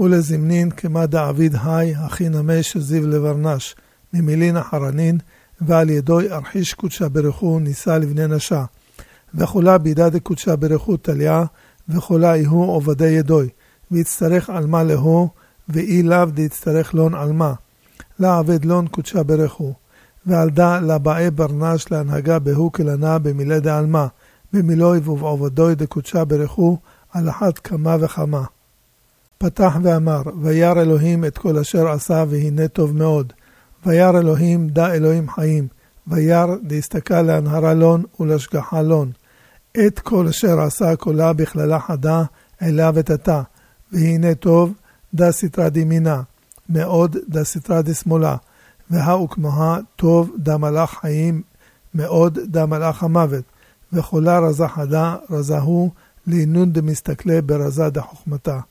ולזמנין כמה דעביד היי, הכי נמש זיו לברנש, ממילין החרנין, ועל ידוי ארחיש קודשה ברכו ניסה לבני נשה. וחולה בידה דקודשה ברכו תליה, וחולה איהו עובדי ידוי, ויצטרך עלמה להו, ואי לאו דיצטרך לון עלמה. לה עבד לון קודשה ברכו. ועלדה לבאי ברנש להנהגה בהו כלנה במילי דעלמה, במילוי ובעובדוי דקודשה ברכו, על אחת כמה וכמה. פתח ואמר, וירא אלוהים את כל אשר עשה, והנה טוב מאוד. וירא אלוהים דע אלוהים חיים, וירא להסתכל להנהרה לון ולשגחה לון. את כל אשר עשה כולה בכללה חדה, אלה ותתה, והנה טוב דע סתרה דימינה, מאוד דע סתרה דשמאלה, והאו כמוה טוב דע מלאך חיים, מאוד דע מלאך המוות, וכולה רזה חדה רזה הוא, לעינון דמסתכלה ברזה דחוכמתה.